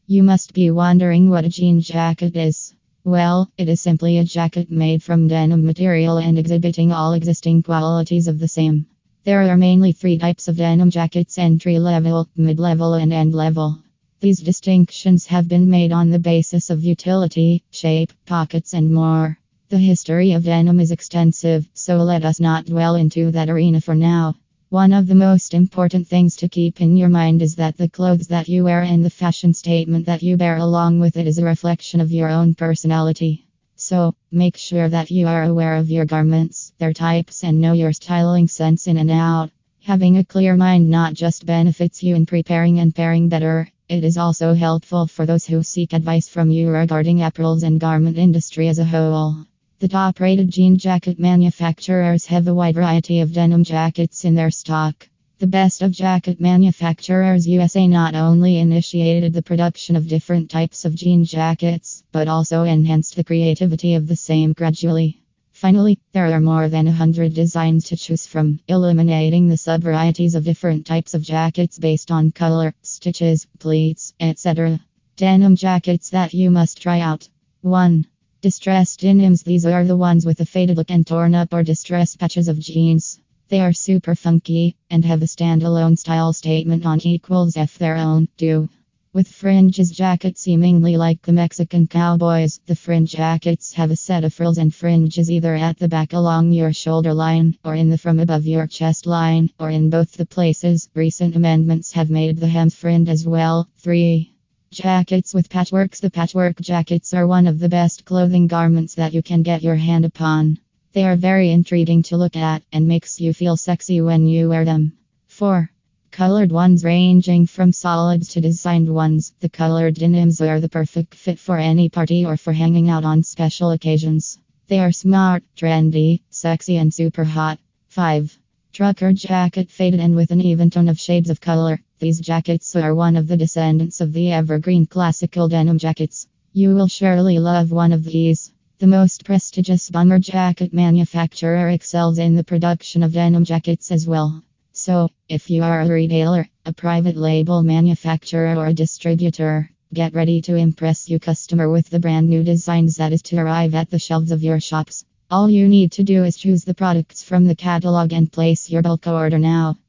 You must be wondering what a jean jacket is. Well, it is simply a jacket made from denim material and exhibiting all existing qualities of the same. There are mainly three types of denim jackets: entry level, mid level, and end level. These distinctions have been made on the basis of utility, shape, pockets, and more. The history of denim is extensive, so let us not dwell into that arena for now. One of the most important things to keep in your mind is that the clothes that you wear and the fashion statement that you bear along with it is a reflection of your own personality. So, make sure that you are aware of your garments, their types, and know your styling sense in and out. Having a clear mind not just benefits you in preparing and pairing better, it is also helpful for those who seek advice from you regarding apparels and garment industry as a whole. The top-rated jean jacket manufacturers have a wide variety of denim jackets in their stock. The Best of Jacket Manufacturers USA not only initiated the production of different types of jean jackets, but also enhanced the creativity of the same gradually. Finally, there are more than 100 designs to choose from, eliminating the sub-varieties of different types of jackets based on color, stitches, pleats, etc. Denim jackets that you must try out. 1. Distressed denims. These are the ones with a faded look and torn up or distressed patches of jeans. They are super funky and have a standalone style statement on equals F their own, do. With fringes jacket seemingly like the Mexican cowboys, the fringe jackets have a set of frills and fringes either at the back along your shoulder line, or in the from above your chest line, or in both the places. Recent amendments have made the hem fringe as well. 3. Jackets with patchworks. The patchwork jackets are one of the best clothing garments that you can get your hand upon. They are very intriguing to look at and makes you feel sexy when you wear them. 4. Colored ones. Ranging from solids to designed ones, the colored denims are the perfect fit for any party or for hanging out on special occasions. They are smart, trendy, sexy, and super hot. 5. Trucker jacket. Faded and with an even tone of shades of color. These jackets are one of the descendants of the evergreen classical denim jackets. You will surely love one of these. The most prestigious bomber jacket manufacturer excels in the production of denim jackets as well. So, if you are a retailer, a private label manufacturer, or a distributor, get ready to impress your customer with the brand new designs that is to arrive at the shelves of your shops. All you need to do is choose the products from the catalog and place your bulk order now.